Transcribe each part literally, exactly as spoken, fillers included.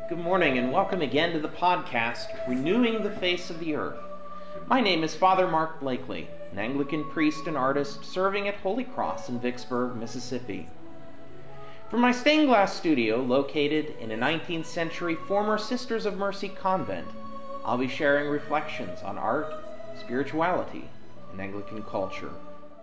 Good morning and welcome again to the podcast, Renewing the Face of the Earth. My name is Father Mark Blakely, an Anglican priest and artist serving at Holy Cross in Vicksburg, Mississippi. From my stained glass studio located in a nineteenth century former Sisters of Mercy convent, I'll be sharing reflections on art, spirituality, and Anglican culture.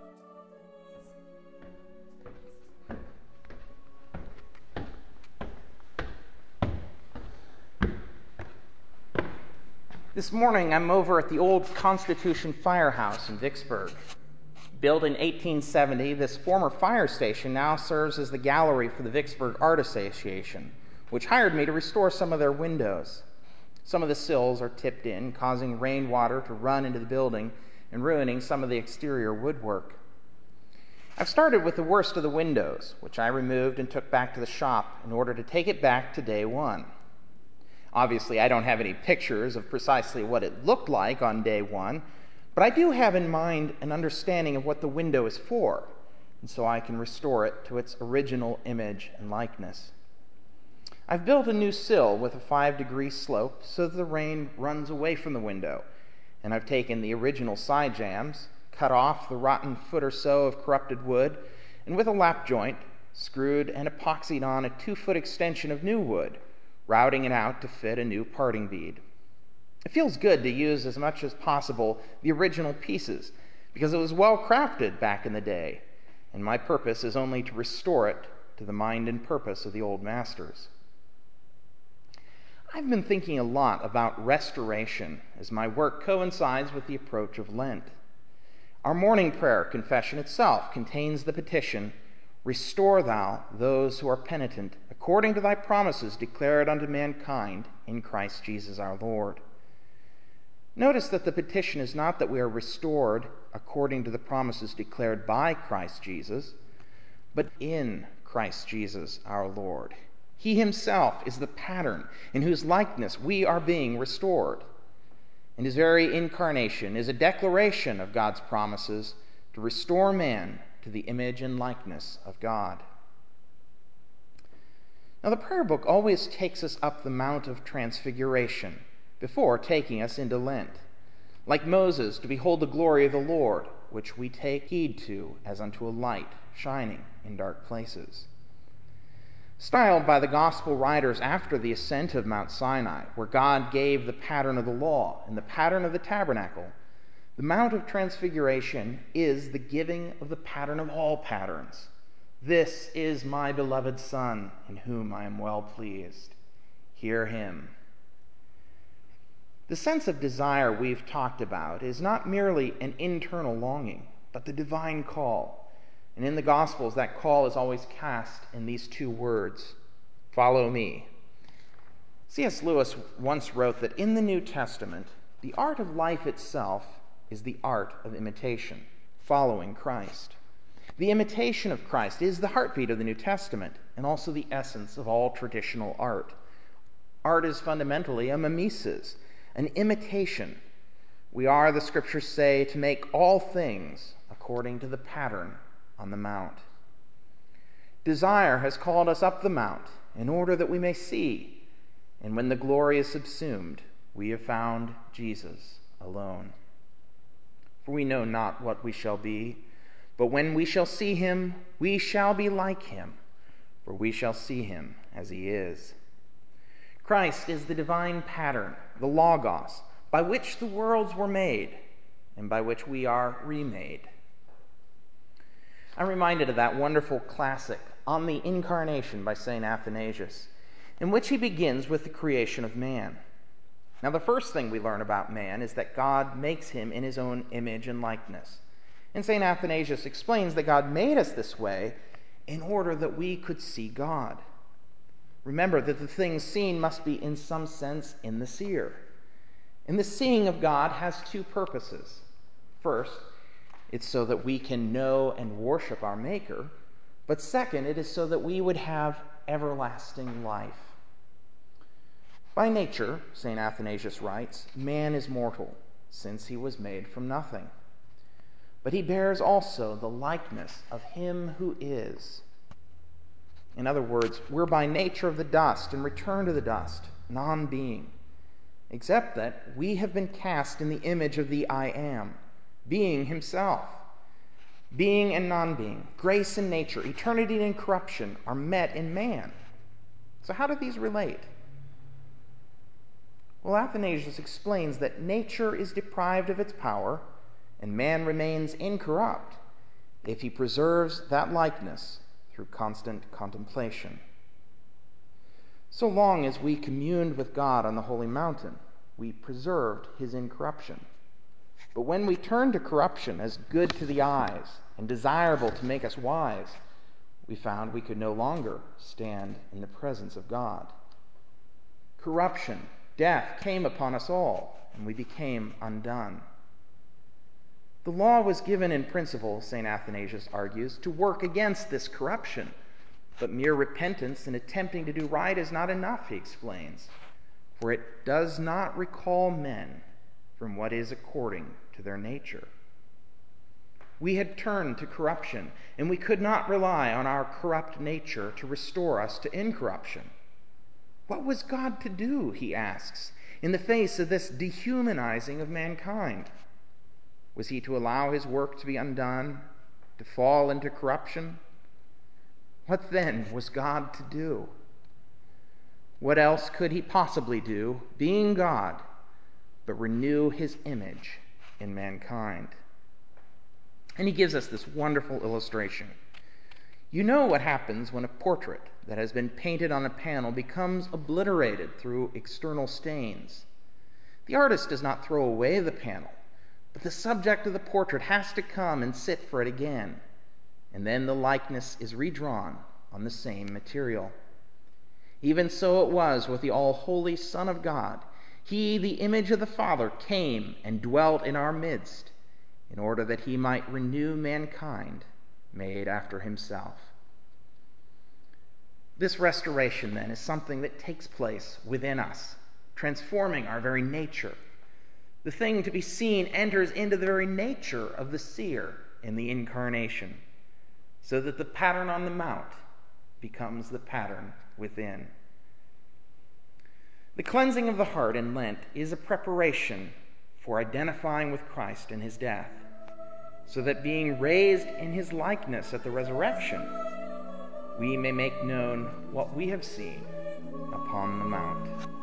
This morning, I'm over at the old Constitution Firehouse in Vicksburg. Built in eighteen seventy, this former fire station now serves as the gallery for the Vicksburg Art Association, which hired me to restore some of their windows. Some of the sills are tipped in, causing rainwater to run into the building and ruining some of the exterior woodwork. I've started with the worst of the windows, which I removed and took back to the shop in order to take it back to day one. Obviously, I don't have any pictures of precisely what it looked like on day one, but I do have in mind an understanding of what the window is for, and so I can restore it to its original image and likeness. I've built a new sill with a five-degree slope so that the rain runs away from the window, and I've taken the original side jambs, cut off the rotten foot or so of corrupted wood, and with a lap joint, screwed and epoxied on a two-foot extension of new wood, routing it out to fit a new parting bead. It feels good to use as much as possible the original pieces because it was well crafted back in the day, and my purpose is only to restore it to the mind and purpose of the old masters. I've been thinking a lot about restoration as my work coincides with the approach of Lent. Our morning prayer confession itself contains the petition, "Restore thou those who are penitent, according to thy promises declared unto mankind in Christ Jesus our Lord." Notice that the petition is not that we are restored according to the promises declared by Christ Jesus, but in Christ Jesus our Lord. He himself is the pattern in whose likeness we are being restored. And his very incarnation is a declaration of God's promises to restore man to the image and likeness of God. Now, the prayer book always takes us up the Mount of Transfiguration before taking us into Lent. Like Moses, to behold the glory of the Lord, which we take heed to as unto a light shining in dark places. Styled by the gospel writers after the ascent of Mount Sinai, where God gave the pattern of the law and the pattern of the tabernacle, the Mount of Transfiguration is the giving of the pattern of all patterns. "This is my beloved Son, in whom I am well pleased. Hear him." The sense of desire we've talked about is not merely an internal longing, but the divine call. And in the Gospels, that call is always cast in these two words, "Follow me." C S Lewis once wrote that in the New Testament, the art of life itself is the art of imitation, following Christ. The imitation of Christ is the heartbeat of the New Testament and also the essence of all traditional art. Art is fundamentally a mimesis, an imitation. We are, the scriptures say, to make all things according to the pattern on the mount. Desire has called us up the mount in order that we may see, and when the glory is subsumed, we have found Jesus alone. For we know not what we shall be, but when we shall see him, we shall be like him, for we shall see him as he is. Christ is the divine pattern, the Logos, by which the worlds were made and by which we are remade. I'm reminded of that wonderful classic, On the Incarnation by Saint Athanasius, in which he begins with the creation of man. Now, the first thing we learn about man is that God makes him in his own image and likeness. And Saint Athanasius explains that God made us this way in order that we could see God. Remember that the things seen must be in some sense in the seer. And the seeing of God has two purposes. First, it's so that we can know and worship our Maker. But second, it is so that we would have everlasting life. By nature, Saint Athanasius writes, man is mortal, since he was made from nothing. But he bears also the likeness of him who is. In other words, we're by nature of the dust and return to the dust. non-being, except that we have been cast in the image of the I Am, being himself. Being and non-being, grace and nature, eternity and corruption are met in man. So how do these relate? Well, Athanasius explains that nature is deprived of its power and man remains incorrupt if he preserves that likeness through constant contemplation. So long as we communed with God on the holy mountain, we preserved his incorruption. But when we turned to corruption as good to the eyes and desirable to make us wise, we found we could no longer stand in the presence of God. Corruption, death came upon us all, and we became undone. The law was given in principle, Saint Athanasius argues, to work against this corruption. But mere repentance and attempting to do right is not enough, he explains, for it does not recall men from what is according to their nature. We had turned to corruption, and we could not rely on our corrupt nature to restore us to incorruption. What was God to do, he asks, in the face of this dehumanizing of mankind? Was he to allow his work to be undone, to fall into corruption? What then was God to do? What else could he possibly do, being God, but renew his image in mankind? And he gives us this wonderful illustration. You know what happens when a portrait that has been painted on a panel becomes obliterated through external stains. The artist does not throw away the panel, but the subject of the portrait has to come and sit for it again, and then the likeness is redrawn on the same material. Even so it was with the all-holy Son of God. He, the image of the Father, came and dwelt in our midst, in order that he might renew mankind made after himself. This restoration, then, is something that takes place within us, transforming our very nature. The thing to be seen enters into the very nature of the seer in the Incarnation, so that the pattern on the mount becomes the pattern within. The cleansing of the heart in Lent is a preparation for identifying with Christ in his death, so that being raised in his likeness at the resurrection, we may make known what we have seen upon the mount.